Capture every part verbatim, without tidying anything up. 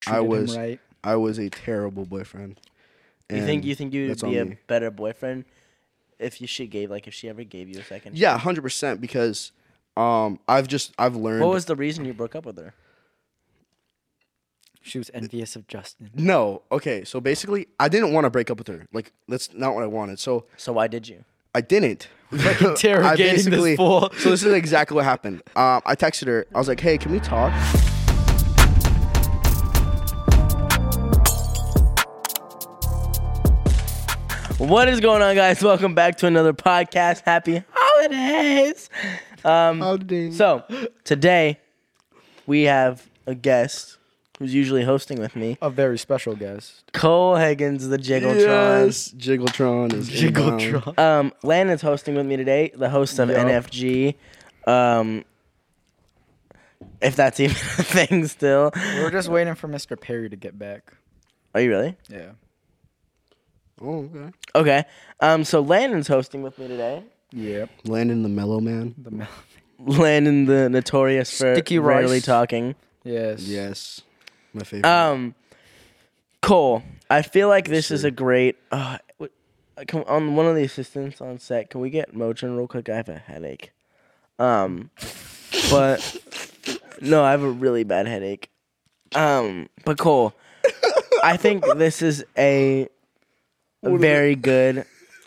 I was him right. I was a terrible boyfriend. You think you think you would that's be a on me. better boyfriend if you she gave like if she ever gave you a second? Yeah, chance? hundred percent. Because um, I've just I've learned. What was the reason you broke up with her? She was envious of Justin. No, okay. So basically, I didn't want to break up with her. Like that's not what I wanted. So So why did you? I didn't. Like I interrogating this basically- fool. So this is exactly what happened. Um, I texted her. I was like, "Hey, can we talk?" What is going on, guys? Welcome back to another podcast. Happy holidays. Um, Holidays. so today we have a guest who's usually hosting with me, A very special guest. Cole Higgins, the Jiggletron. Yes, Jiggletron is inbound. Jiggletron. Um, Landon's hosting with me today, the host of Yup. N F G. Um, if that's even a thing still. We're just waiting for Mister Perry to get back. Are you really? Yeah. Oh, okay. Okay. Um, so Landon's hosting with me today. Yep. Landon the Mellow Man. The mel- Landon, the notorious for Sticky rarely rice. talking. yes. Yes, my favorite. Um, Cole, I feel like this Yes, is sir. a great. Uh, w- come on, one of the assistants on set. Can we get Motrin real quick? I have a headache. Um, but no, I have a really bad headache. Um, but Cole, I think this is a very good.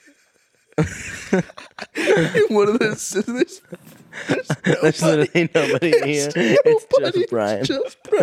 One of the sisters. There's literally nobody here. It's just Brian. Just Brian.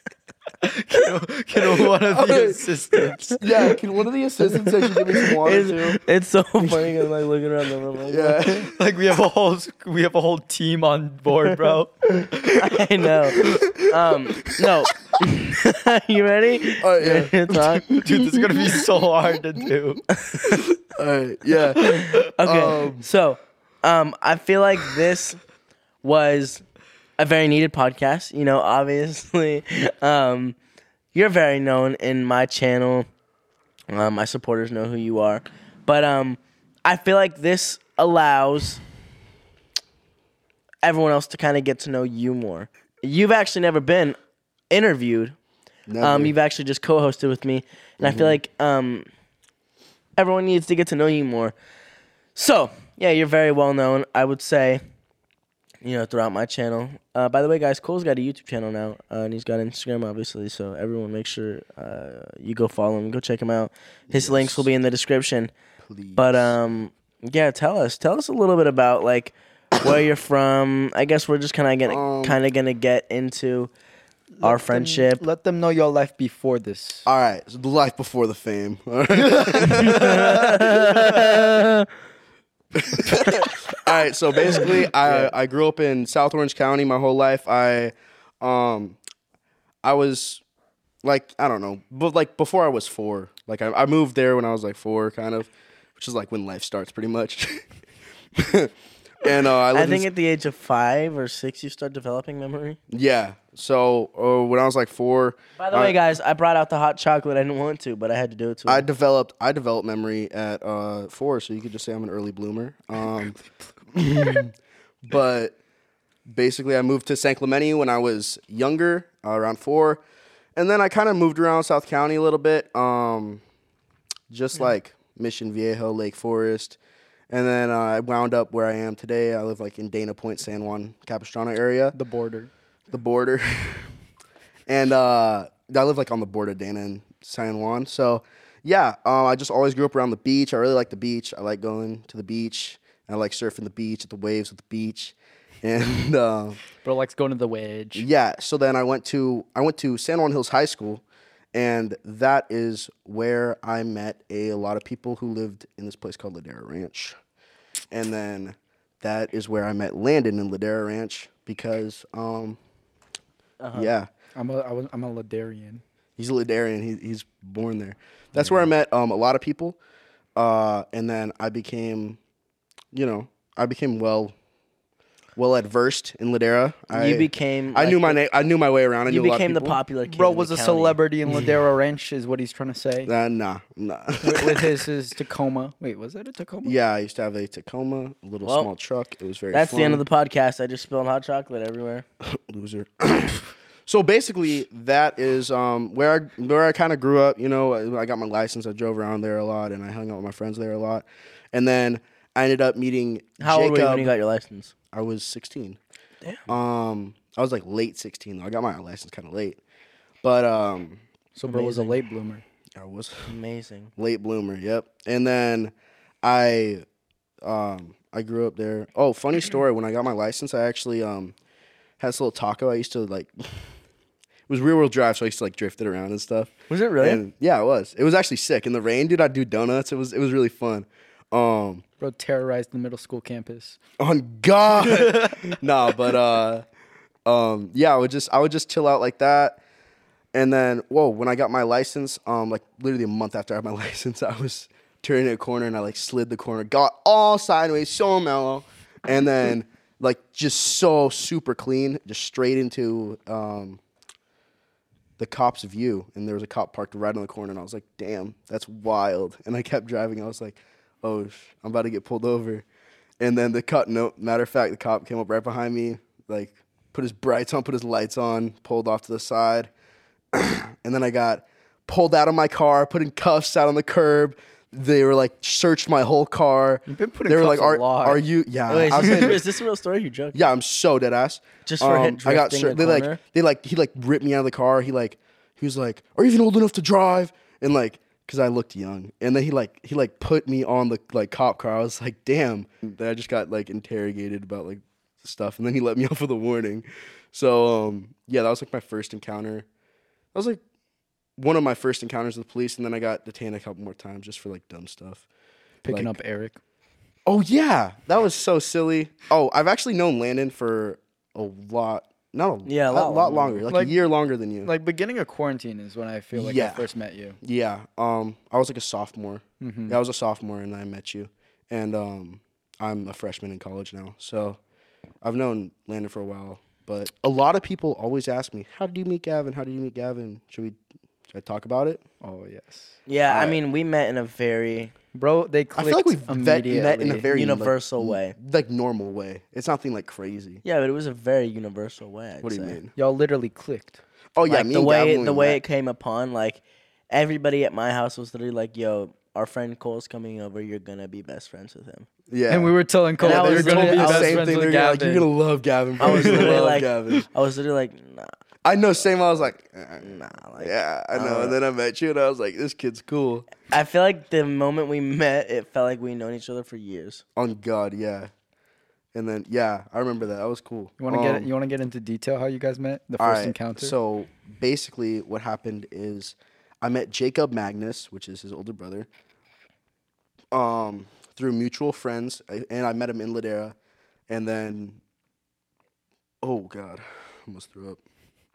Can one of the Okay. assistants? Yeah, can one of the assistants actually give me some water too? It's, it's so funny. 'Cause I'm like looking around the room. Like, Yeah. Like we have a whole we have a whole team on board, bro. I know. Um, no. You ready? All right, You ready yeah. to talk? Dude, this is gonna be so hard to do. All right, yeah. Okay. Um, so, um, I feel like this was a very needed podcast. You know, obviously, um, you're very known in my channel. Um, my supporters know who you are, but um, I feel like this allows everyone else to kind of get to know you more. You've actually never been interviewed. Never. Um, you've actually just co-hosted with me, and I feel like um, everyone needs to get to know you more. So, yeah, you're very well known, I would say, you know, throughout my channel. Uh, by the way, guys, Cole's got a YouTube channel now, uh, and he's got Instagram, obviously, so everyone make sure uh, you go follow him, go check him out. His Yes. links will be in the description. Please. But, um, yeah, tell us. Tell us a little bit about, like, where you're from. I guess we're just kind of gonna Um, kind of gonna get into our Let them- friendship. let them know your life before this. All right, so the life before the fame. All right. All right, so basically, I I grew up in South Orange County my whole life. I, um, I was, like, I don't know, but like before I was four. Like I, I moved there when I was like four, kind of, which is like when life starts, pretty much. And uh, I, I lived think in, at the age of five or six, you start developing memory. yeah. So uh, when I was like four, By the I- way, guys, I brought out the hot chocolate. I didn't want to, but I had to do it to I him. developed I developed memory at uh, four, so you could just say I'm an early bloomer. Um, but basically, I moved to San Clemente when I was younger, uh, around four, and then I kind of moved around South County a little bit, um, just like Mission Viejo, Lake Forest, and then uh, I wound up where I am today. I live like in Dana Point, San Juan Capistrano area, The border. the border, and uh, I live like on the border of Dana and San Juan. So yeah, um, I just always grew up around the beach. I really like the beach. I like going to the beach. I like surfing the beach at the waves at the beach, and uh, Bro likes going to the wedge. yeah. So then I went to I went to San Juan Hills High School, and that is where I met a lot of people who lived in this place called Ladera Ranch, and then that is where I met Landon in Ladera Ranch because um, Uh-huh. yeah. I'm a I was, I'm a Ladarian. He's a Ladarian. He, he's born there. That's where I met um, a lot of people. Uh, and then I became, you know, I became well, well adversed in Ladera. I, you became. I like, knew my name. I knew my way around. I You knew a lot became of the people. popular kid. Bro in was the a county. celebrity in Ladera Ranch, is what he's trying to say. Uh, nah, nah. with, with his his Tacoma. Wait, was that a Tacoma? Yeah, I used to have a Tacoma, a little Well, small truck. It was very. That's fun. the end of the podcast. I just spilled hot chocolate everywhere. loser. So basically, that is um, where I where I kind of grew up. You know, I I got my license. I drove around there a lot, and I hung out with my friends there a lot. And then I ended up meeting How Jacob. old were you when you got your license? I was sixteen. Damn. Um, I was like late sixteen though. I got my license kind of late, but um, So bro was a Amazing. late bloomer. I was Amazing. late bloomer. Yep. And then I, um, I grew up there. Oh, funny story. When I got my license, I actually um had this little taco. I used to like. It was rear wheel drive, so I used to like drift it around and stuff. Was it really? And yeah, it was. It was actually sick. In the rain, dude, I'd do donuts. It was it was really fun. Um, Bro terrorized the middle school campus. on God, nah, but uh, um, yeah, I would just I would just chill out like that, and then whoa, when I got my license, um, like literally a month after I had my license, I was turning a corner and I like slid the corner, got all sideways, so mellow, and then like just so super clean, just straight into um. the cop's view, and there was a cop parked right on the corner, and I was like, damn, that's wild. And I kept driving. I was like, oh, sh- I'm about to get pulled over. And then the cop, no, matter of fact, the cop came up right behind me, like, put his brights on, put his lights on, pulled off to the side. And then I got pulled out of my car, put in cuffs out on the curb. They were like, searched my whole car. You've been putting They were cuffs like, are, a lot. are you, yeah. Wait, I is, was this, saying- is this a real story? You joking? yeah, I'm so dead ass. Just for hit I got drifting a they like corner? they like they like he like ripped me out of the car. He like he was like, "Are you even old enough to drive?" And like, cause I looked young. And then he like he like put me on the like cop car. I was like, "Damn!" Then I just got like interrogated about like stuff, and then he let me off with a warning. So um yeah, that was like my first encounter. That was like one of my first encounters with the police, and then I got detained a couple more times just for like dumb stuff. Picking like- up Eric. Oh yeah, that was so silly. Oh, I've actually known Landon for a lot, not a, Yeah, a a lot lot, longer. longer, like, Like- a year longer than you. Like beginning of quarantine is when I feel like I Yeah. first met you. yeah, um, I was like a sophomore. Mhm. Yeah, I was a sophomore, and I met you, and um, I'm a freshman in college now. So I've known Landon for a while, but a lot of people always ask me, "How did you meet Gavin? How did you meet Gavin? Should we, should I talk about it?" Oh yes. Yeah, I Uh, mean, we met in a very Bro, they I clicked feel like we've vet, immediately. met in a very universal like, way. like normal way. It's nothing like crazy. Yeah, but it was a very universal way. I'd What do you say. mean? Y'all literally clicked. Oh yeah, Like me the and way Gavin, when the we way met- it came upon, like everybody at my house was literally like, "Yo, our friend Cole's coming over. You're gonna be best friends with him." yeah, And we were telling Cole I they was were going to told be me the best same friends thing. with They're gonna, like, Gavin. you're gonna love Gavin. Bro. I was You're gonna literally love like, Gavin. I was literally like, "Nah, I know. Same. I was like, eh, nah." Like, yeah, I I know. don't And then I met you, and I was like, this kid's cool. I feel like the moment we met, it felt like we known each other for years. On God, yeah. And then yeah, I remember that. That was cool. You want to get Um, you want to get into detail how you guys met? The all first right, encounter? So basically, what happened is, I met Jacob Magnus, which is his older brother, um, through mutual friends, I- and I met him in Ladera, and then, oh God, I almost threw up.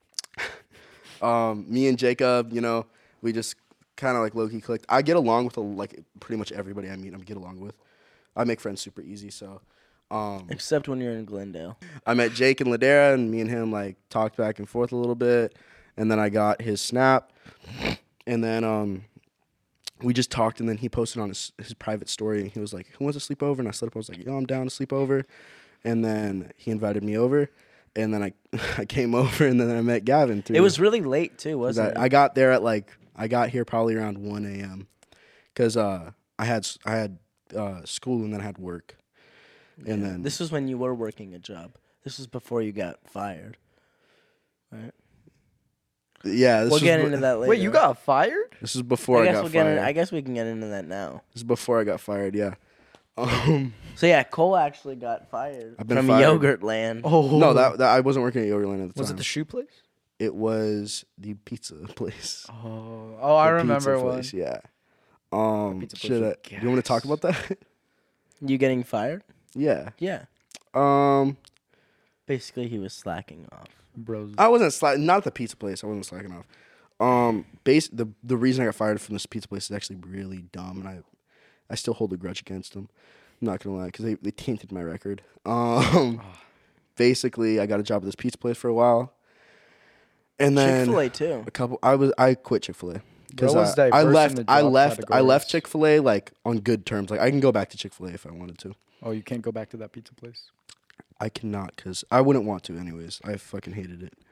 um, me and Jacob, you know, we just kind of like low key clicked. I get along with a, like pretty much everybody I meet. I get along with. I make friends super easy, so. Um, Except when you're in Glendale. I met Jake in Ladera, and me and him like talked back and forth a little bit, and then I got his snap, and then um, we just talked, and then he posted on his, his private story, and he was like, "Who wants to sleep over?" And I slid up. I was like, "Yo, I'm down to sleep over," and then he invited me over, and then I I came over, and then I met Gavin too. It was really late too, wasn't I, it? I got there at like I got here probably around one a.m. because uh, I had s- I had uh, school and then I had work, and then This was when you were working a job. This was before you got fired. Right? yeah, this We'll was get be- into that later. Wait, you got fired? This is before I I, guess got we'll get fired. in, I guess we can get into that now. This is before I got fired. Yeah. Um, So yeah, Cole actually got fired I've been from fired. Yogurt Land. Oh no, that, that I wasn't working at Yogurtland at the was time. it the shoe place? It was the pizza place. Oh, oh, I The remember pizza one. place, yeah. Um, pizza place should I, was do you want to talk gas. about that? You getting fired? yeah. Yeah. Um, Basically, he was slacking off. Bros. I wasn't slacking. Not at the pizza place. I wasn't slacking off. Um, base the the reason I got fired from this pizza place is actually really dumb, and I, I still hold a grudge against them. I'm not gonna lie, because they, they tainted my record. Um, basically, I got a job at this pizza place for a while, and then Chick Fil A too. a couple. I was I quit Chick Fil A because Bro was I, I diverse in left. the I job left. I left categories. Chick Fil A like on good terms. Like I can go back to Chick Fil A if I wanted to. Oh, you can't go back to that pizza place. I cannot because I wouldn't want to anyways. I fucking hated it.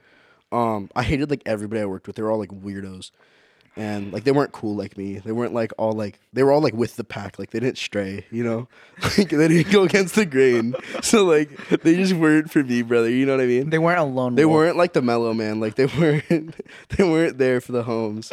Um, I hated like everybody I worked with. They were all like weirdos, and like they weren't cool like me. They weren't like all like they were all like with the pack. Like they didn't stray, you know. Like they didn't go against the grain. So like they just weren't for me, brother. You know what I mean? They weren't alone. They weren't like the mellow man. Like they weren't. They weren't there for the homes.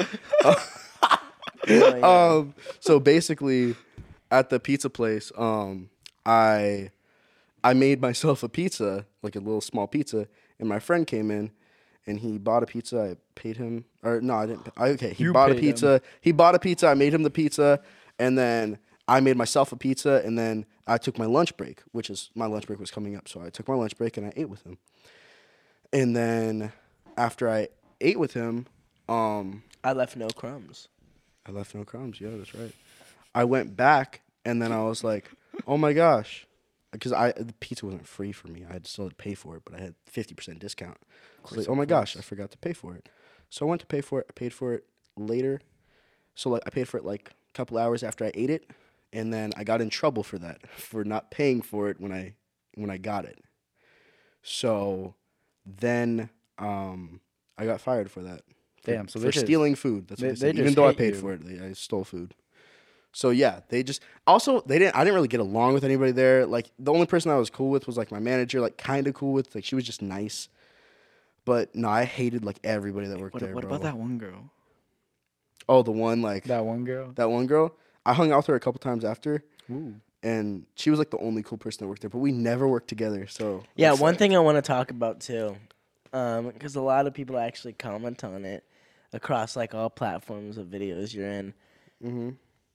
um. So basically, at the pizza place, um, I, I made myself a pizza, like a little small pizza, and my friend came in, and he bought a pizza. I paid him, or no, I didn't. I, okay, he You bought a paid pizza. him. He bought a pizza. I made him the pizza, and then I made myself a pizza, and then I took my lunch break, which is my lunch break was coming up, so I took my lunch break and I ate with him. And then after I ate with him, um, I left no crumbs. I left no crumbs. Yeah, that's right. I went back, and then I was like, "Oh my gosh," because I the pizza wasn't free for me. I had to still pay for it, but I had fifty percent discount. I was like, "Oh my gosh, I forgot to pay for it." So I went to pay for it. I paid for it later. So like I paid for it like a couple hours after I ate it, and then I got in trouble for that for not paying for it when I when I got it. So then um, I got fired for that. For, Damn, so for they just- stealing food. That's they- what they, they said. Even just though I hate paid you. for it, they, I stole food. So yeah, they just also they didn't. I didn't really get along with anybody there. Like the only person I was cool with was like my manager, like kind of cool with. Like she was just nice. But no, I hated like everybody that worked What, there. what bro. about that one girl? Oh, the one like that, That one girl. one girl. I hung out with her a couple times after, Ooh. and she was like the only cool person that worked there. But we never worked together. So Yeah, it's one like- thing I want to talk about too, because a lot of people actually comment on it across like all platforms of videos you're in. Mhm.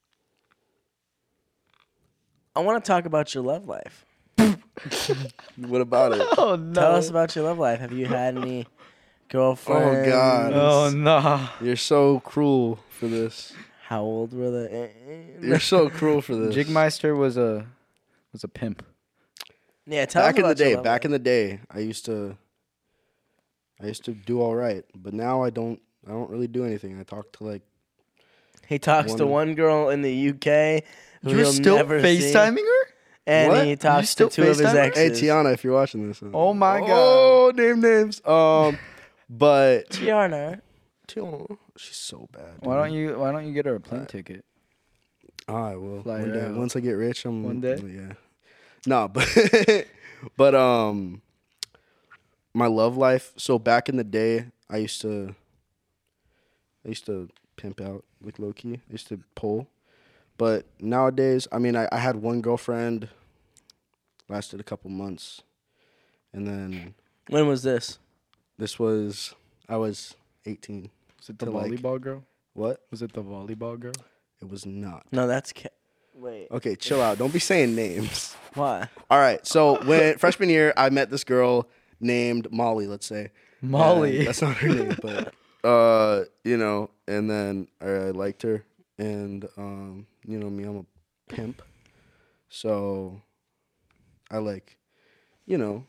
I want to talk about your love life. What about it? Oh no. Tell us about your love life. Have you had any girlfriends? God. Oh no. You're so cruel for this. How old were they? You're so cruel for this. Jigmeister was a was a pimp. Yeah, tell Back us in the about your day, love back life. in the day, I used to, I used to do all right, but now I don't. I don't really do anything. I talk to like. He talks to one- one girl in the U K who You're he'll still never see, FaceTiming her? and What? he You talks still to two of his FaceTime her? exes. Hey Tiana, if you're watching this. uh, Oh my God. Oh, name names. Um, but Tiana. Tiana, she's so bad. Why don't dude. you Why don't you get her a plane Uh, ticket? I will. Fly One her day. out. Once I get rich, I'm. One day? Yeah. No, but but um, my love life. So back in the day, I used to. I used to pimp out like low key. I used to pull, but nowadays, I mean, I, I had one girlfriend. Lasted a couple months, and then When was this? this was I was eighteen. Was it the to, like- volleyball girl? What? Was it the volleyball girl? It was not. No, that's Ca- wait. Okay, chill out. Don't be saying names. Why? All right. So when freshman year, I met this girl named Molly. Let's say Molly. And that's not her name, but uh, you know. And then I liked her, and um, you know me, I'm a pimp, so I like, you know,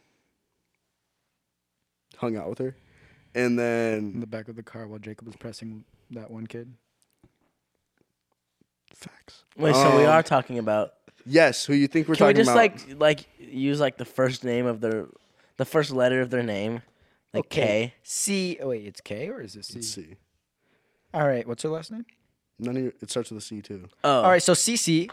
hung out with her, and In then the back of the car while Jacob was pressing that one kid. facts. Wait, so we Um, are talking about. Yes, who you think we're Can we talking just about? like like use like the first name of their, the first letter of their name, like K. C. Oh, wait, it's K or is it C? Let's see. All right, what's her last name? None of your, it starts with a C too. Oh. All right, so Cece.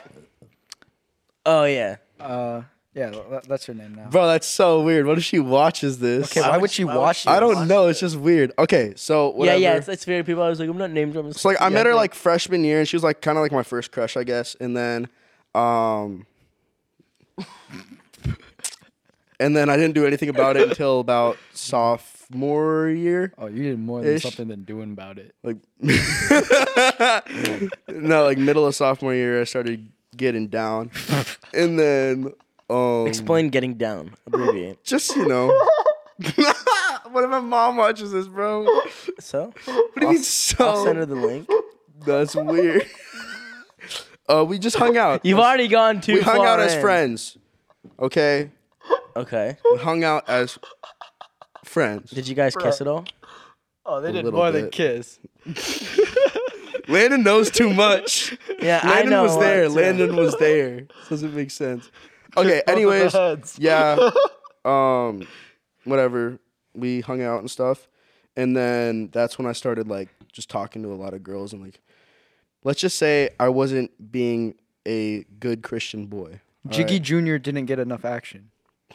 Oh yeah. Uh, yeah, tha- that's her name now. Bro, that's so weird. What if she watches this? Okay, why would she why would watch she I this? don't watch know. this? It's just weird. Okay, so whatever. Yeah, yeah. It's, it's very people. I was like, I'm not name dropping. So like I Yeah, met her think- like freshman year, and she was like kind of like my first crush, I guess. And then, um, and then I didn't do anything about it until about sophomore year. Oh, you did more than Ish. something than doing about it. Like, no, like middle of sophomore year, I started getting down, and then um, Explain getting down. Abbreviate. just you know. What if my mom watches this, bro? What So do you mean I'll so? send her the link. That's weird. Uh, we just hung out. You've already gone too we hung far out as in. friends. Okay, Okay. we hung out as friends. Did you guys kiss at all? Oh, they A did little more than bit. kiss. Landon knows too much. Yeah, I Landon know. was a lot, there. too. Landon was there. Doesn't make sense. Okay. Both of the Anyways, heads. yeah. Um, whatever. we hung out and stuff, and then that's when I started like just talking to a lot of girls and like, let's just say I wasn't being a good Christian boy. Jiggy right? Junior didn't get enough action.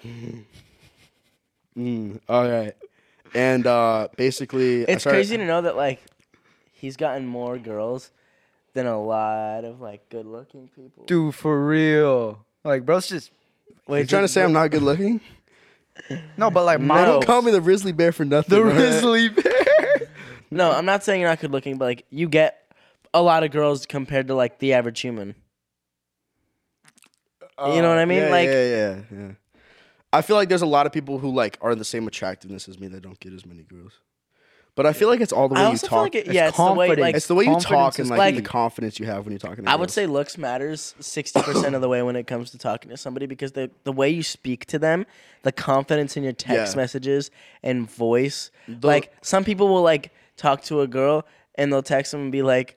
Mm, all right, and uh, basically, I It's started- crazy to know that like he's gotten more girls than a lot of like good-looking people. Dude, for real. Like, bro's just Wait, You trying to say I'm not good looking? no, but like No. my Don't call me the Grizzly Bear for nothing. the all right? grizzly bear. No, I'm not saying you're not good-looking, but like you get a lot of girls compared to like the average human. You know what I mean? Yeah, Like- yeah, yeah, yeah. I feel like there's a lot of people who like are the same attractiveness as me that don't get as many girls. But I feel like it's all the way I you also talk. feel like it, It's yeah, it's the way confidence. like it's the way you confidence talk and is like, like- the confidence you have when you're talking to I girls. would say looks matters sixty percent of the way when it comes to talking to somebody because the the way you speak to them, the confidence in your text Yeah. messages and voice. The- like some people will like talk to a girl and they'll text them and be like,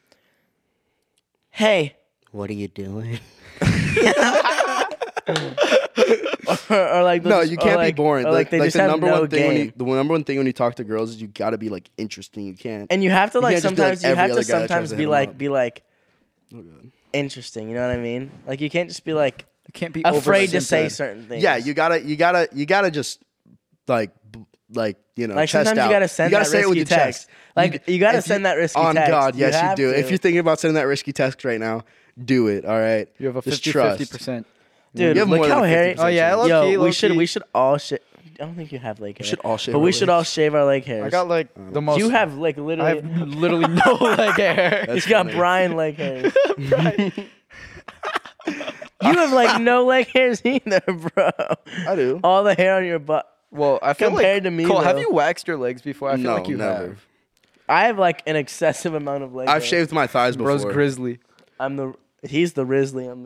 "Hey," what are you doing? or, or like they'll No, just- you or can't like- be boring. or Like, they like just the have number no one thing when you, game. the number one thing when you talk to girls is you got to be like interesting. You can't. And you have to You like can't just be like sometimes you every have to other guy that tries sometimes to be hit 'em like up. be like Oh, God. interesting. You know what I mean? Like you can't just be like You can't be afraid to say oversensitive. certain things. Yeah, you gotta, you gotta, you gotta just like, b- like you know, Like chest sometimes out. you gotta send gotta that say it with risky your text. chest. Like you gotta if send that risky on text. God, yes, you, have do. to. If you're thinking about sending that risky text right now, do it. All right. You have a Just fifty trust. fifty percent. Dude, You have look more than how a hairy. fifty percent Oh, yeah, chance. low Yo, key, we low should key. we should all shave. I don't think you have leg hair. We should all shave. but our we should legs. all shave our leg hairs. I got like the most. you have like I literally. have literally no leg hair. That's you got funny. Brian leg hairs. You have like no leg hairs either, bro. I do. All the hair on your butt. Well, I feel Compared like to me, Cole, have though. you waxed your legs before? I feel No, like you never. have. I have like an excessive amount of leg I've hair. shaved my thighs before. Bro's grizzly. I'm the. He's the Risley. I'm the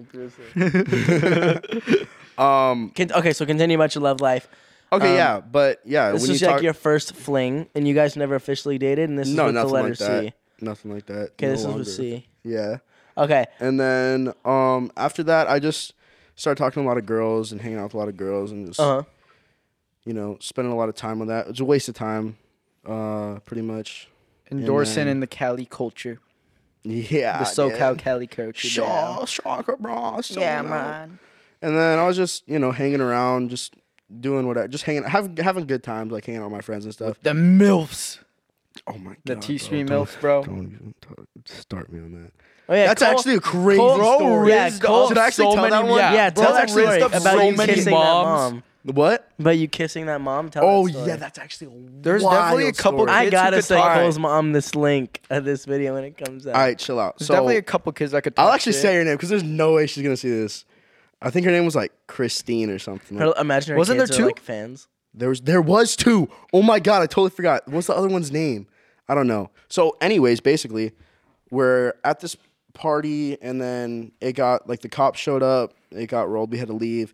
Grizzly. Um. Con- okay, so continue about your love life. Okay. Um, yeah, but yeah, This when was you like talk, your first fling, and you guys never officially dated, and this is no, with the nothing letter like that. C. Nothing like that. Okay, No this is longer. with C. Yeah. Okay, And then um after that, I just started talking to a lot of girls and hanging out with a lot of girls and just uh huh. you know spending a lot of time on that. It was a waste of time, uh, pretty much. Endorsing then- in the Cali culture. Yeah. The SoCal dude. Cali culture. Shaw, shocker, bro. so Yeah, loud. man. And then I was just you know hanging around, just doing what I just hanging, having having good times, like hanging out with my friends and stuff. The MILFs. Oh my god. The bro, T Stream don't- MILFs, bro. Don't even talk, start me on that. Oh yeah, That's Cole- actually a crazy Cole- story. yeah, rizzed Cole- up Should I actually so tell many, that one? Yeah, Yeah, tell Bro that story rizzed up about so you many kissing moms. that mom. What? About you kissing that mom. Tell Oh that story. yeah, that's actually a There's wild definitely a couple story. I kids who gotta could send talk. Cole's mom this link of this video when it comes out. All right, chill out. There's So definitely a couple kids that could talk I'll actually shit. say her name because there's no way she's gonna see this. I think her name was like Christine or something. Her, imagine her Wasn't kids there are two? like fans. There was there was two. Oh my god, I totally forgot. What's the other one's name? I don't know. So, anyways, basically, we're at this party and then it got like the cops showed up. It got rolled. We had to leave.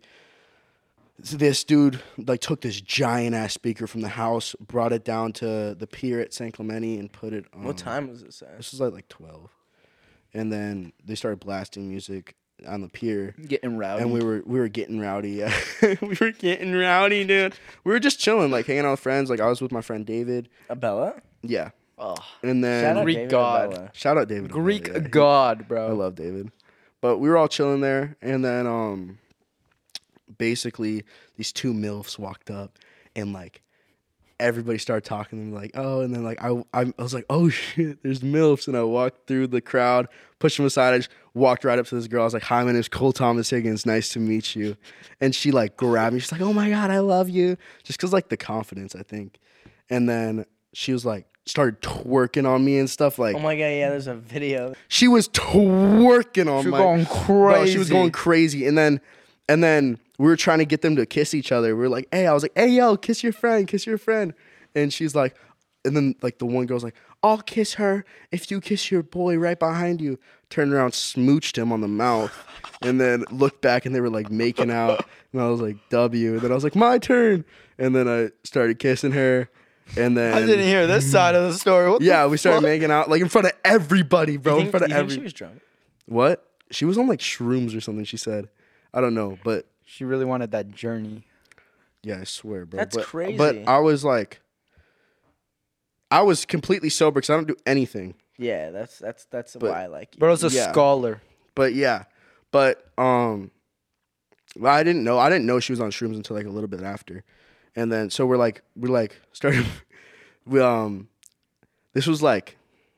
So this dude like took this giant ass speaker from the house, brought it down to the pier at San Clemente, and put it on. What time was this at? This was like like twelve, and then they started blasting music on the pier. Getting rowdy. And we were we were getting rowdy, yeah. we were getting rowdy, dude. We were just chilling, like hanging out with friends. Like I was with my friend David. Abella? Yeah. oh, And then Shout out Greek David god. Abella. shout out David. Greek yeah. god, I bro. love David. But we were all chilling there, and then um basically these two MILFs walked up and like everybody started talking and like, oh, and then like I, I I was like, oh shit, there's MILFs, and I walked through the crowd, pushed them aside, I just walked right up to this girl. I was like, hi, my name's Cole Thomas Higgins, nice to meet you. And she like grabbed me, she's like, oh my god, I love you. Just cause like the confidence, I think. And then she was like started twerking on me and stuff. Like Oh my god, yeah, there's a video. she was twerking on She my was going Bro, crazy. she was going crazy. And then and then we were trying to get them to kiss each other. We were like, hey, I was like, hey yo, kiss your friend, kiss your friend. And she's like, and then like the one girl's like, I'll kiss her if you kiss your boy right behind you. Turned around, smooched him on the mouth, and then looked back and they were like making out. And I was like, W. And then I was like, my turn. And then I started kissing her. And then I didn't hear this side of the story. What yeah, the we started fuck? making out like in front of everybody, bro. You in think, front of you think every she was drunk? what? She was on like shrooms or something. She said, I don't know, but She really wanted that journey. Yeah, I swear, bro. That's but, crazy. But I was like, I was completely sober because I don't do anything. Yeah, that's that's that's But- why I like you. Bro's a Yeah. scholar. But yeah, but um, well, I didn't know. I didn't know she was on shrooms until like a little bit after, and then so we're like we're like started. we um, this was like.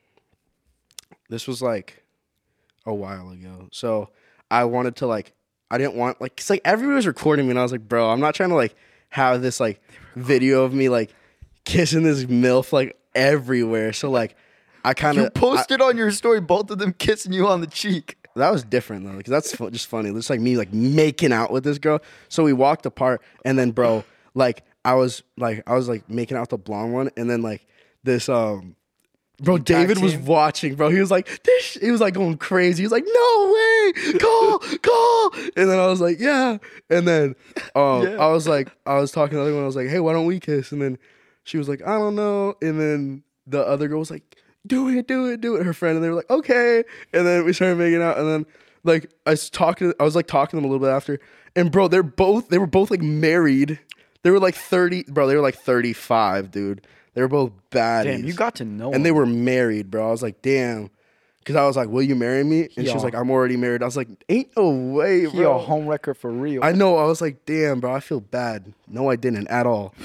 This was like a while ago. So I wanted to like. I didn't want like. Cause like everybody was recording me, and I was like, bro, I'm not trying to like have this like video of me like kissing this milf like everywhere. So like, I kind You of posted on your story both of them kissing you on the cheek. That was different though, because that's fu- just funny. It's like me like making out with this girl. So we walked apart, and then bro, like I was like I was like making out with the blonde one, and then like this um, bro, David was team? watching, bro. He was like, this. sh-" He was like going crazy. He was like, no way, call, call. And then I was like, yeah. And then um, Yeah. I was like, I was talking to the other one. I was like, hey, why don't we kiss? And then she was like, I don't know. And then the other girl was like, do it, do it, do it. Her friend, and they were like, okay. And then we started making out, and then like I was talking, I was like talking to them a little bit after, and bro, they're both, they were both like married. They were like thirty, bro. They were like thirty-five, dude. They were both baddies. Damn, you got to know. and they him. were married, bro. I was like, damn, because I was like, will you marry me? And she was Yeah. like, I'm already married. I was like, ain't no way, He a bro. home wrecker for real. I know. I was like, damn, bro. I feel bad. No, I didn't at all.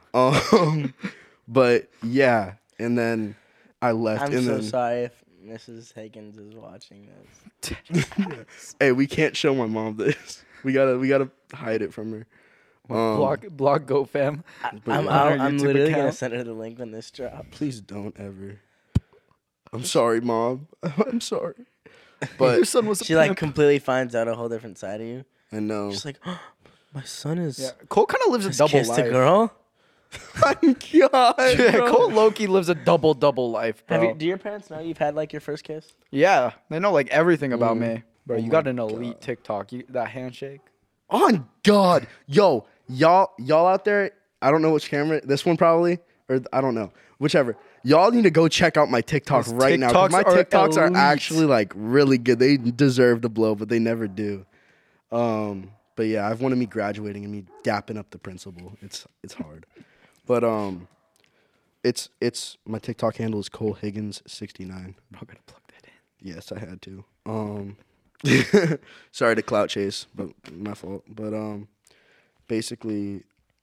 um, but yeah, and then I left. I'm and so then, sorry if Missus Higgins is watching this. Hey, we can't show my mom this. We gotta, we gotta hide it from her. Um, block, block, go fam. But I'm, yeah. I'll- On our I'm YouTube literally gonna account. send her the link when this drops. Please don't ever. I'm sorry, mom. I'm sorry. Your But son was a She like pimp. completely finds out a whole different side of you. I know. She's like, oh, my son is Yeah, Cole kind of lives a has double kissed life. a girl. My God. Yeah, bro. Cole Loki lives a double double life, bro. Have you, do your parents know you've had like your first kiss? Yeah, they know like everything about Mm. me, bro. Oh you my got an elite TikTok. You, that handshake. On God, yo, y'all, y'all out there. I don't know which camera. This one probably, or I don't know, whichever. Y'all need to go check out my TikTok Those right now. 'Cause TikToks my are TikToks are elite. actually like really good. They deserve to blow, but they never do. Um, but yeah, I've wanted me graduating and me dapping up the principal. It's it's hard, but um, it's it's my TikTok handle is Cole Higgins sixty-nine. Bro, gotta plug that in. Yes, I had to. Um, sorry to clout chase, but my fault. But um, basically,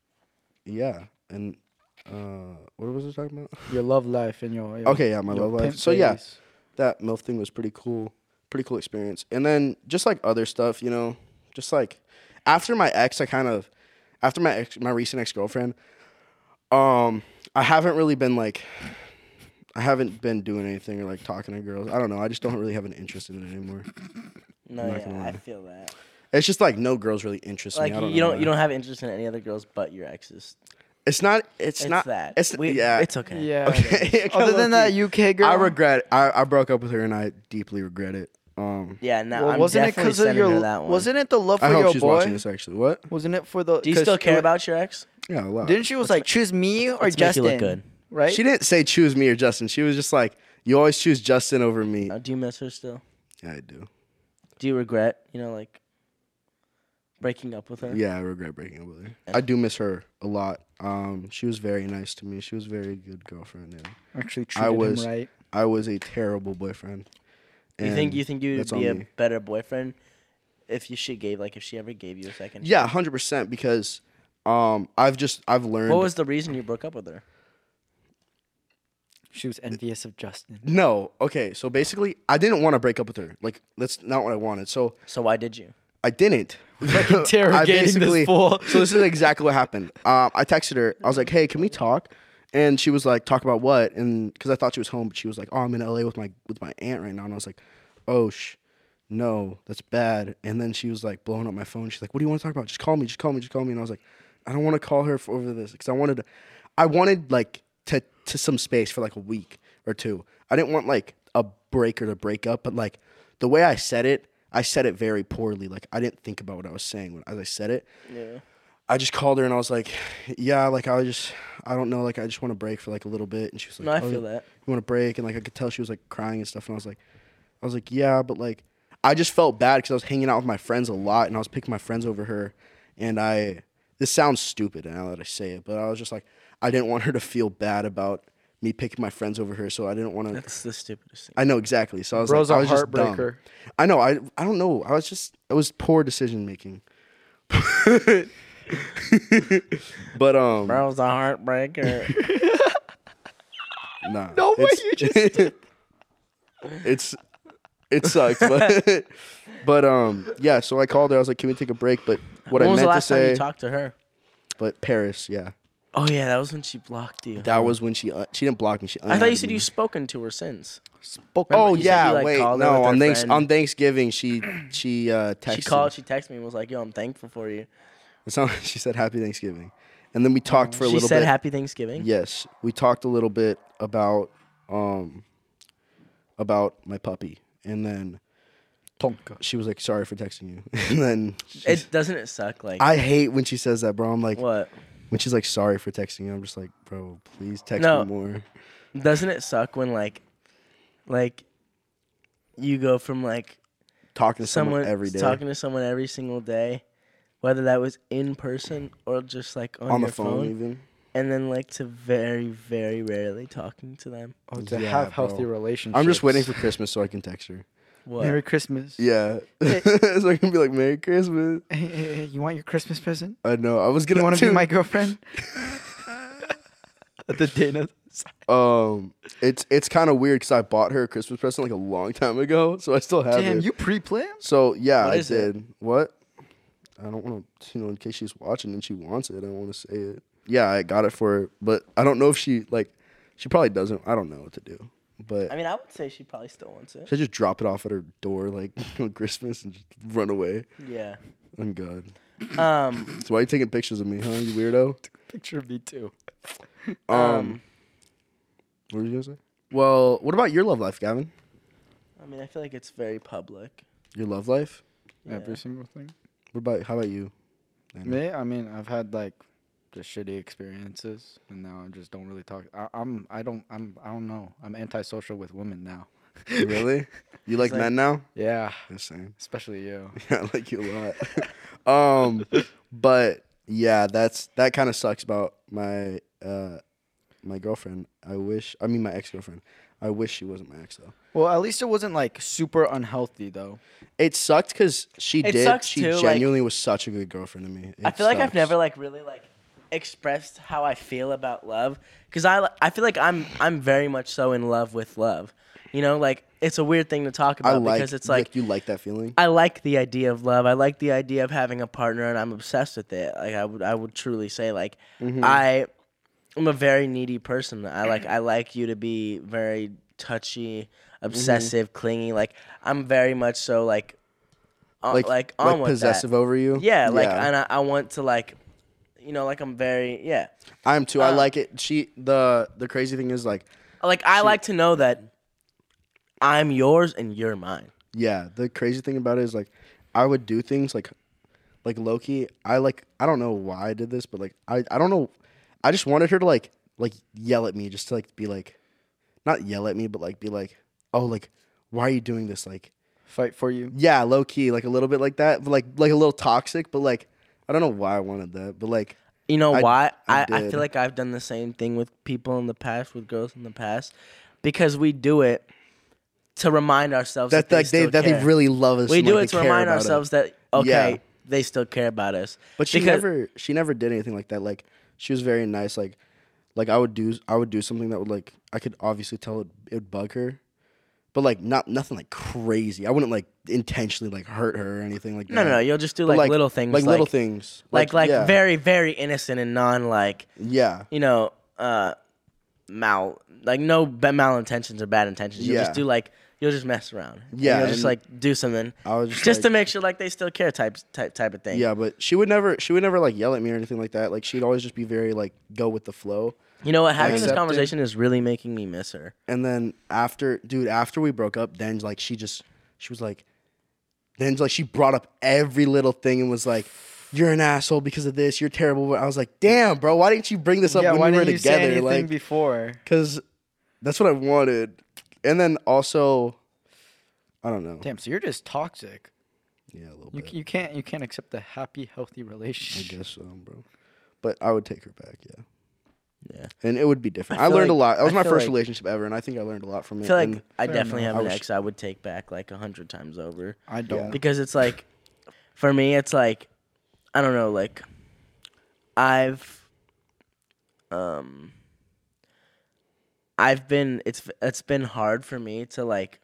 yeah. And uh, what was I talking about? Your love life and your, your Okay, yeah, my your love life. pimp So yeah, phase. that MILF thing was pretty cool. Pretty cool experience. And then just like other stuff, you know, just like after my ex, I kind of after my ex, my recent ex girlfriend, um, I haven't really been like. I haven't been doing anything or like talking to girls. I don't know. I just don't really have an interest in it anymore. No, I'm not yeah, gonna I lie. feel that. It's just like no girls really interest Like me. I don't you know don't you why. don't have interest in any other girls but your exes. It's not. It's, It's not that. It's We- yeah. It's okay. Yeah. Okay. Other than that U K girl, I regret. I, I broke up with her and I deeply regret it. Um, Yeah. No, Well, I'm wasn't it definitely because of sending her your? that one. Wasn't it the love for I hope your she's boy? watching this. Actually, what? Wasn't it for the? Do you 'cause still it care wa- about your ex? Yeah, a lot. Didn't she was like choose me or Let's make you Justin? look good. Right? She didn't say choose me or Justin. She was just like, you always choose Justin over me. Uh, do you miss her still? Yeah, I do. Do you regret, you know, like breaking up with her? Yeah, I regret breaking up with her. I do miss her a lot. Um, she was very nice to me. She was a very good girlfriend. And Actually I treated was- him right. I was a terrible boyfriend. You think And you think you would that's be a on me. better boyfriend if you she gave like if she ever gave you a second? Yeah, hundred percent. Because um, I've just I've learned. What was the reason you broke up with her? She was envious of Justin. No. Okay. So basically, I didn't want to break up with her. Like, that's not what I wanted. So So why did you? I didn't. I interrogating this basically- fool. So this is exactly what happened. Um, I texted her. I was like, "Hey, can we talk?" And she was like, "Talk about what?" And because I thought she was home, but she was like, "Oh, I'm in L A with my with my aunt right now." And I was like, "Oh, sh, no, that's bad." And then she was like blowing up my phone. She's like, "What do you want to talk about? Just call me. Just call me. Just call me." And I was like, "I don't want to call her for over this because I wanted to, I wanted like to to some space for like a week or two. I didn't want like a break or to break up, but like the way I said it, I said it very poorly. Like I didn't think about what I was saying when as I said it. Yeah. I just called her and I was like, yeah, like I just, I don't know, like I just want to break for like a little bit. And she was like, No, I oh, feel you that. want to break? And like I could tell she was like crying and stuff. And I was like, I was like, yeah, but like I just felt bad because I was hanging out with my friends a lot and I was picking my friends over her. And I, this sounds stupid now that I say it, but I was just like, I didn't want her to feel bad about me picking my friends over her, so I didn't want to. That's the stupidest thing. I know exactly. So I was Bro's like, I a was just dumb. heartbreaker. I know. I I don't know. I was just it was poor decision making. But um, Bro's a heartbreaker. nah. No way it's, you just it's it sucks, but but um yeah. So I called her. I was like, "Can we take a break?" But what when I was meant the to last time say, you talked to her? but Paris, yeah, Oh yeah, that was when she blocked you. that was when she uh, she didn't block me. She I thought you unadded said me. you've spoken to her since. spoken. Oh you said yeah, you, like, wait, called her no. with On her thanks friend. on Thanksgiving, she she uh texted. She called. She texted me and was like, "Yo, I'm thankful for you." It's not, she said Happy Thanksgiving, and then we talked for a She little said bit. Happy Thanksgiving. Yes, we talked a little bit about um about my puppy, and then Tonka. she was like, "Sorry for texting you," and then she's- It doesn't it suck like I hate when she says that, bro. I'm like, what? when she's like, "Sorry for texting you," I'm just like, bro, please text No. me more. Doesn't it suck when like like you go from like Talking to someone, someone every day talking to someone every single day, whether that was in person or just like on, on your the phone, even. and then like to very very rarely talking to them. Oh, to Yeah, have bro. healthy relationships. I'm just waiting for Christmas so I can text her. What? Merry Christmas. Yeah, so I can be like, "Merry Christmas." Hey, hey, hey, you want your Christmas present? I know. I was You gonna want to be too. my girlfriend? the Dana. Um, it's it's kind of weird because I bought her a Christmas present like a long time ago, so I still have Damn, it. you pre-planned? So yeah, What I is it? did. What? I don't want to, you know, in case she's watching and she wants it, I don't want to say it. Yeah, I got it for her, but I don't know if she like. She probably doesn't. I don't know what to do, but I mean, I would say she probably still wants it. should I just drop it off at her door like on Christmas and just run away? Yeah. I'm good. Um. So why are you taking pictures of me, huh? You weirdo. Picture of me too. Um, Um. what were you gonna say? Well, what about your love life, Gavin? I mean, I feel like it's very public. Your love life? Yeah. Every single thing. What about? How about you? Daniel? Me, I mean, I've had like just shitty experiences, and now I just don't really talk. I, I'm, I don't, I'm, I don't know. I'm antisocial with women now. Really? You like like- men now? Yeah, The same. especially you. Yeah, I like you a lot. um, but yeah, that's that kind of sucks about my uh my girlfriend. I wish. I mean, my ex girlfriend. I wish she wasn't my ex though. Well, at least it wasn't like super unhealthy though. It sucked because she It did. sucks She too, like- genuinely was such a good girlfriend to me. I It feel like I've sucks. never like really like expressed how I feel about love because I I feel like I'm I'm very much so in love with love. You know, like it's a weird thing to talk I about like because it's like you like that feeling. I like the idea of love. I like the idea of having a partner, and I'm obsessed with it. Like I would I would truly say like Mm-hmm. I I'm a very needy person. I like I like you to be very touchy, obsessive, Mm-hmm. clingy. Like I'm very much so like uh, Like like on like with possessive that. over you. Yeah, like and I, I want to like you know like I'm very yeah. I'm too. I uh, like it. She the the crazy thing is like Like I She- like to know that I'm yours and you're mine. yeah. The crazy thing about it is like I would do things like like Loki. I like I don't know why I did this, but like I I don't know. I just wanted her to like like yell at me, just to like be like, not yell at me, but like be like, oh like why are you doing this? Like Fight for you. yeah, low key, like a little bit like that, but like like a little toxic, but like I don't know why I wanted that, but like You know I- why? I I, I, did. feel like I've done the same thing with people in the past, with girls in the past, because we do it to remind ourselves that, that they like they still that care. they really love us. we and, do like, it they to care remind about us. ourselves that okay, Yeah. they still care about us. But she Because- never she never did anything like that. Like she was very nice. Like like I would do I would do something that would like I could obviously tell it it would bug her. But like not nothing like crazy. I wouldn't like intentionally like hurt her or anything like that. No, no, no. You'll just do But, like, little things, Like, like little things. like like yeah. very very innocent and non like Yeah. you know uh mal like no ba- malintentions or bad intentions. You'll Yeah. just do like you'll just mess around. And Yeah, you'll just and like do something I was just just like, to make sure like they still care type type type of thing. yeah, but she would never she would never like yell at me or anything like that. Like she'd always just be very like go with the flow. You know what? Having this Accepting. conversation is really making me miss her. And then after, dude, after we broke up, then like she just, she was like, then like she brought up every little thing and was like, "You're an asshole because of this. You're terrible." I was like, "Damn, bro, why didn't you bring this up yeah, when why we were didn't you say together?" anything Like, before? because that's what I wanted. And then also, I don't know. Damn, so you're just toxic. Yeah, a little You bit. you can't you can't accept a happy, healthy I relationship. guess so, bro. But I would take her back, yeah. Yeah. And it would be different. I I, feel learned like- a lot. That was I my feel first like- relationship ever, and I think I learned a lot from it. I feel like and I Fair definitely enough. have I an was- ex I would take back like a hundred times over. I don't. Because it's like, for me, it's like, I don't know, like, I've, um, I've been, it's, it's been hard for me to like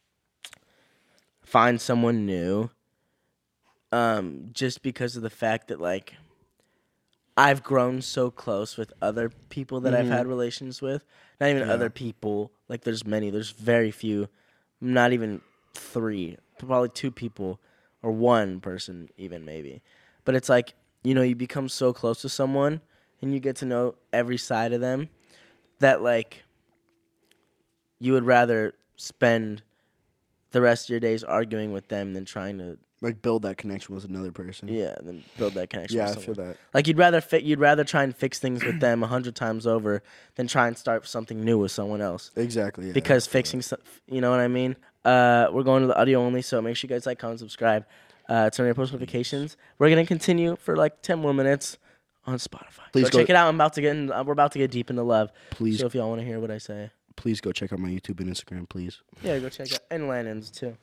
find someone new, um, just because of the fact that like, I've grown so close with other people that I've had relations with. Not even Yeah. other people. Like there's many. There's very few. Not even three. Probably two people or one person even maybe. But it's like, you know, you become so close to someone and you get to know every side of them that like you would rather spend the rest of your days arguing with them than trying to like build that connection with another person. yeah, then build that connection. Yeah, with I feel someone. that. Like you'd rather fi- you'd rather try and fix things with them a hundred times over than try and start something new with someone else. Exactly. Yeah, Because I feel fixing, stuff, you know what I mean. Uh, we're going to the audio only, so make sure you guys like, comment, subscribe, uh, turn on your post notifications. We're gonna continue for like ten more minutes on Spotify. Please go, go- check it out. I'm about to get in, uh, we're about to get deep into love. Please, So if y'all want to hear what I say, please go check out my YouTube and Instagram, please. yeah, go check out and Landon's too.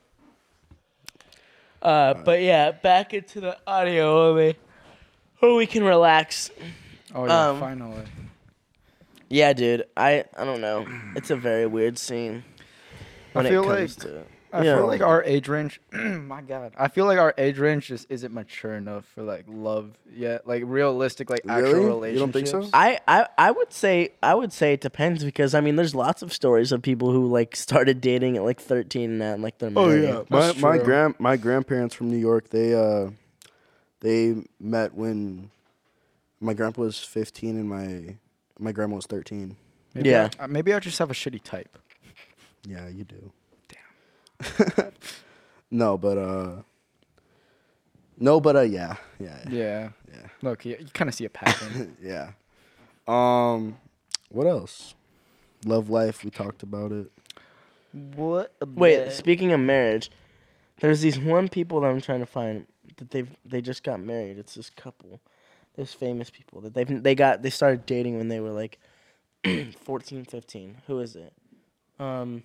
Uh, but yeah, back into the audio only, where we can relax. Oh yeah, Um, finally. Yeah, dude. I I don't know. It's a very weird scene when I feel it comes like- to. I yeah. feel like our age range. My God, I feel like our age range just isn't mature enough for like love yet. Like realistic, like actual Really? relationships. You don't think so? I, I I would say I would say it depends because I mean there's lots of stories of people who like started dating at like thirteen and now like they're married. my That's my true. grand my grandparents from New York. They uh, they met when my grandpa was fifteen and my my grandma was thirteen. Maybe Yeah. I, uh, maybe I just have a shitty type. Yeah, you do. Damn. no, but uh, no, but uh, yeah, yeah, yeah, Yeah. yeah. Look, you, you kind of see a pattern. yeah. Um, what else? Love life. We talked about it. What? Wait, speaking of marriage, there's these one people that I'm trying to find that they've they just got married. It's this couple, this famous people that they've they got they started dating when they were like fourteen, fifteen. Who is it? Um.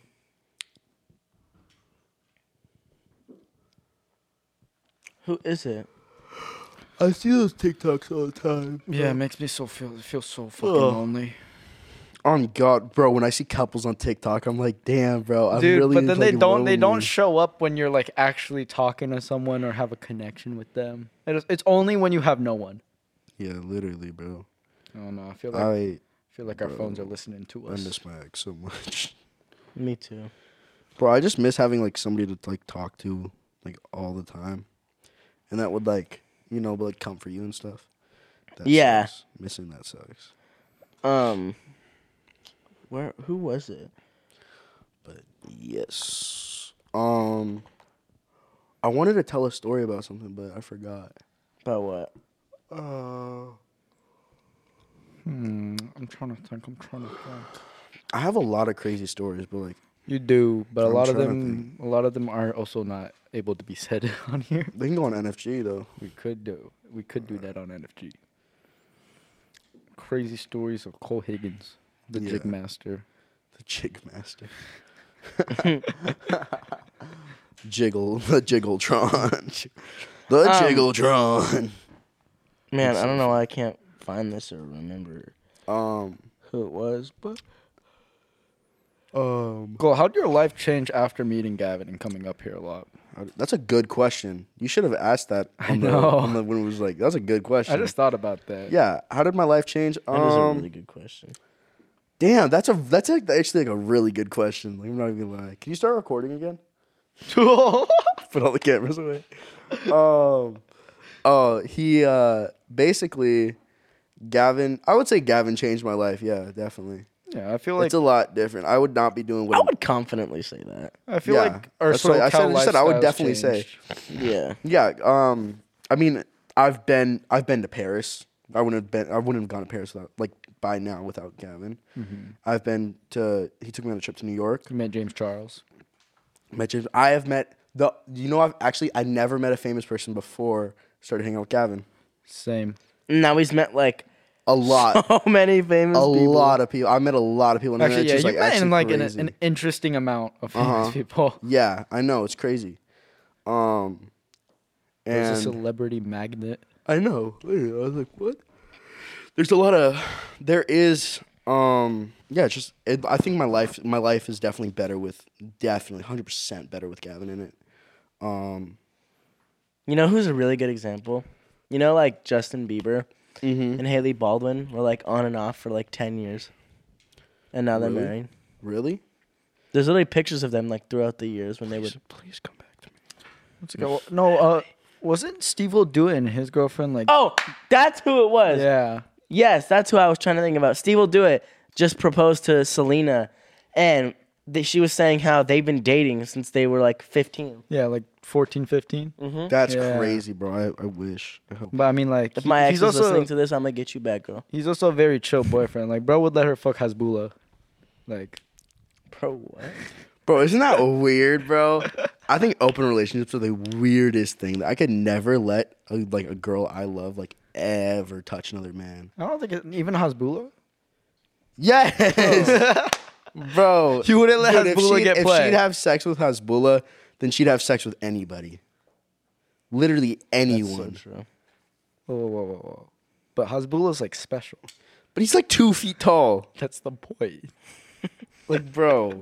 Who is it? I see those TikToks all the time. Yeah, it makes me so feel feel so fucking Ugh. lonely. On God, bro. When I see couples on TikTok, I'm like, damn, bro. I'm Dude, really but then they fucking don't they don't lonely. show up when you're like actually talking to someone or have a connection with them. It's, it's only when you have no one. Yeah, literally, bro. I don't know. I feel like I I feel like our bro, phones are listening to I us. miss my ex so much, Me too. bro. I just miss having like somebody to like talk to like all the time, and that would like you know like comfort you and stuff. That Yeah. sucks. Missing that sucks. Um. Where? Who was it? But yes, um, I wanted to tell a story about something, but I forgot. About what? Uh, Hmm, I'm trying to think. I'm trying to think. I have a lot of crazy stories, but like You do, but a I'm lot of trying to them, a lot of them are also not able to be said on here. they can go on N F G though. We could do, we could do that on N F G. Crazy stories of Cole Higgins, the Yeah. jig master. The jig master. Jiggle, the Jiggletron. The Um, Jiggletron. Man, It's I so don't know why I can't find this or remember Um, who it was, but um, Cole, how'd your life change after meeting Gavin and coming up here a lot? that's a good question. You should have asked that I on the, know. on the when it was like that's a good question. I just thought about that. yeah. How did my life change? that is a Um, really good question. damn, that's a that's like actually like a really good question. Like, I'm not even gonna lie. Can you start recording again? Put all the cameras away. um, oh, he uh basically Gavin. I would say Gavin changed my life. Yeah, definitely. Yeah, I feel like It's a lot different. I would not be doing what I I'm- would confidently say that. I feel yeah, like our that's what I- I said- SoCal I said I would lifestyles definitely say. changed. Yeah. Yeah. Um. I mean, I've been I've been to Paris. I wouldn't have been. I wouldn't have gone to Paris without like by now without Gavin. Mm-hmm. I've been to. He took me on a trip to New York. We met James Charles. Met James. I have met The you know I've actually I never met a famous person before started hanging out with Gavin. Same. Now he's met like A lot. so many famous a people. lot of people. I met a lot of people. And Actually, it's yeah, just, you like, met in actually like an, crazy. an interesting amount of famous Uh-huh. people. Yeah, I know it's crazy. Um, There's a and celebrity magnet. I know. I was like, what? There's a lot of. There is. Um. Yeah. It's just. It, I think my life. My life is definitely better with. Definitely, hundred percent better with Gavin in it. Um. You know who's a really good example? You know, like Justin Bieber Mm-hmm. and Haley Baldwin were like on and off for like ten years, and now they're Really? married. Really? There's literally pictures of them like throughout the years when they would. Please come back to me. What's it called? No, uh, wasn't Steve will do it and his girlfriend like? Oh, that's who it was. yeah. Yes, that's who I was trying to think about. Steve will do it. Just proposed to Selena, and th- she was saying how they've been dating since they were like fifteen. Yeah, like fourteen, fifteen. Mm-hmm. That's Yeah. crazy, bro. I, I wish. I hope. But I mean, like, If he- my ex he's is also listening to this, I'm gonna get you back, girl. he's also a very chill boyfriend. Like, bro would let her fuck Hasbullah. Like, Bro, what? Bro, isn't that weird, bro? I think open relationships are the weirdest thing. I could never let a, like a girl I love like ever touch another man. I don't think it, even Hasbullah. Yes, bro. You wouldn't let Dude, if Hasbullah she'd- get If play. she'd have sex with Hasbullah, then she'd have sex with anybody. Literally anyone. That's so true. Whoa, whoa, whoa, whoa, whoa. But Hasbullah's like special. But he's like two feet tall. That's the point. Like, bro,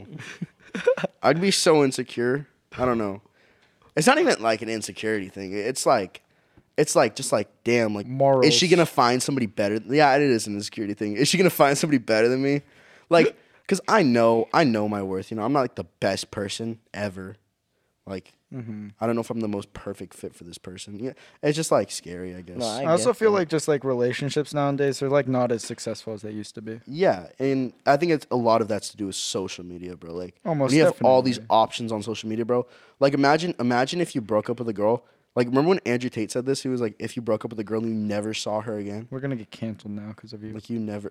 I'd be so insecure. I don't know. It's not even like an insecurity thing. It's like, it's like just like, damn, like, Morals. is she gonna find somebody better? Yeah, it is an insecurity thing. Is she gonna find somebody better than me? Like, cause I know, I know my worth. You know, I'm not like the best person ever. Like, Mm-hmm. I don't know if I'm the most perfect fit for this person. Yeah, it's just like scary, I guess. No, I- I also get feel that. like just like relationships nowadays, they're like not as successful as they used to be. Yeah, and I think it's a lot of that's to do with social media, bro. Like, Almost when you have all these definitely. options on social media, bro. Like, imagine, imagine if you broke up with a girl. Like, remember when Andrew Tate said this? He was like, if you broke up with a girl and you never saw her again, We're gonna get canceled now because of you. like you never.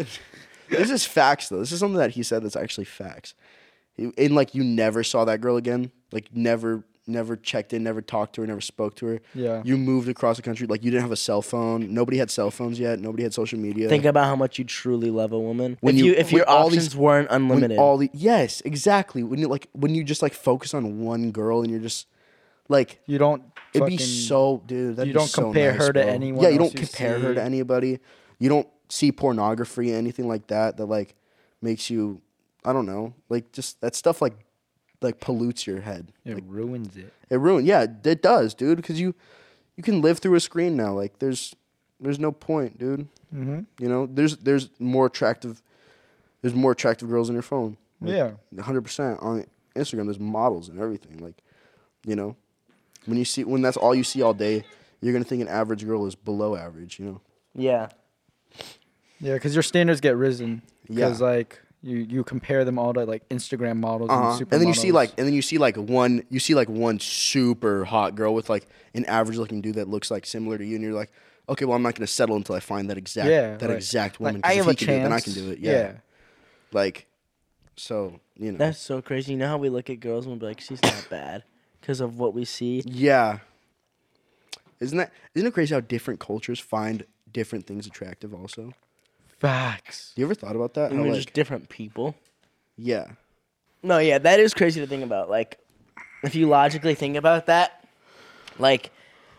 This is facts, though. This is something that he said that's actually facts. He, and like, you never saw that girl again. Like, never, never checked in, never talked to her, never spoke to her. Yeah. You moved across the country. Like, you didn't have a cell phone. Nobody had cell phones yet. Nobody had social media. Think about how much you truly love a woman. When if you- you, if when your all options these- weren't When unlimited. all the yes, exactly. When you like when you just like focus on one girl and you're just like You don't. it'd be fucking- so dude. That'd you be don't so compare nice, her to bro. anyone Yeah, you else don't you compare her see. to anybody. You don't see pornography, anything like that. That like makes you I don't know like just that stuff like like pollutes your head. It Like, ruins it. it ruins. Yeah, it does, dude. Because you you can live through a screen now. Like there's there's no point, dude. Mm-hmm. You know, there's there's more attractive there's more attractive girls on your phone. Like, Yeah. one hundred percent on Instagram. There's models and everything. Like, you know, when you see when that's all you see all day, you're gonna think an average girl is below average. You know. yeah. Yeah, because your standards get risen. Because Yeah. like you you compare them all to like Instagram models Uh-huh. and supermodels. And then you see like and then you see like one you see like one super hot girl with like an average looking dude that looks like similar to you, and you're like, okay, well I'm not gonna settle until I find that exact yeah, that like- exact like, woman. 'cause I if have he a can do it, chance. then I can do it. Yeah. yeah. Like, so you know. That's so crazy. You know how we look at girls and we'll be like, she's not bad because of what we see? Yeah. Isn't that isn't it crazy how different cultures find different things attractive also? Facts. You ever thought about that? And How, we're like, just different people. yeah. No, yeah, that is crazy to think about. Like, if you logically think about that, like,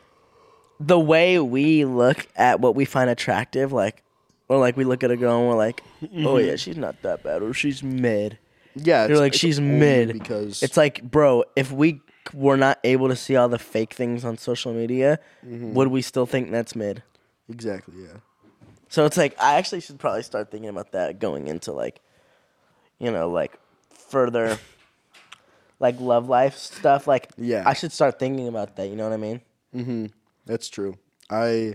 the way we look at what we find attractive, like, or like we look at a girl and we're like, oh yeah, she's not that bad, or she's mid. Yeah. You're it's- like, it's she's only mid. because It's like, bro, if we were not able to see all the fake things on social media, would we still think that's mid? exactly, yeah. So it's like, I actually should probably start thinking about that going into, like, you know, like, further, like, love life stuff. Like, Yeah. I should start thinking about that, you know what I mean? Mm-hmm. That's true. I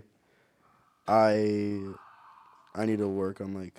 I I need to work on like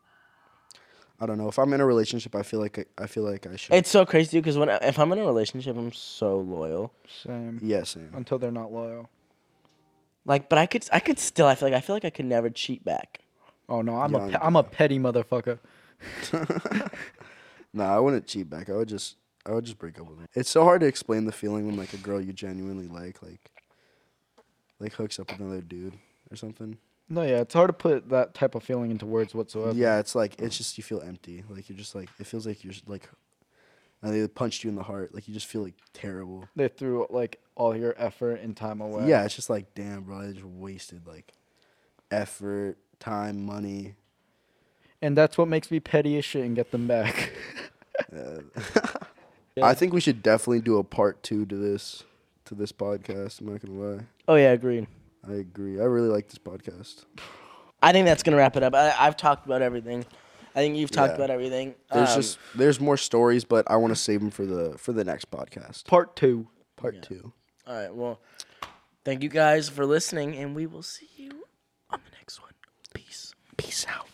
I don't know. If I'm in a relationship, I feel like I, I feel like I should. It's so crazy, because when I, if I'm in a relationship, I'm so loyal. Same. yeah, same. Until they're not loyal. Like, but I could, I could still, I feel like, I feel like I could never cheat back. Oh no, I'm Yeah, a I'm pe- I'm a petty motherfucker. Nah, I wouldn't cheat back. I would just I would just break up with her. It's so hard to explain the feeling when like a girl you genuinely like, like, like hooks up with another dude or something. No, yeah, it's hard to put that type of feeling into words whatsoever. Yeah, it's like it's just you feel empty. Like you're just like it feels like you're just, like, and they punched you in the heart. Like you just feel like terrible. They threw like all your effort and time away. Yeah, it's just like damn, bro. I just wasted like effort, time, money. And that's what makes me petty as shit and get them back. Uh, Yeah. I think we should definitely do a part two to this to this podcast. I'm not gonna lie. Oh yeah, agreed. I agree. I really like this podcast. I think that's gonna wrap it up. I, I've talked about everything. I think you've talked Yeah. about everything. There's Um, just there's more stories, but I want to save them for the for the next podcast. Part two. Part Yeah. two. all right. Well, thank you guys for listening, and we will see you on the next one. Peace. Peace out.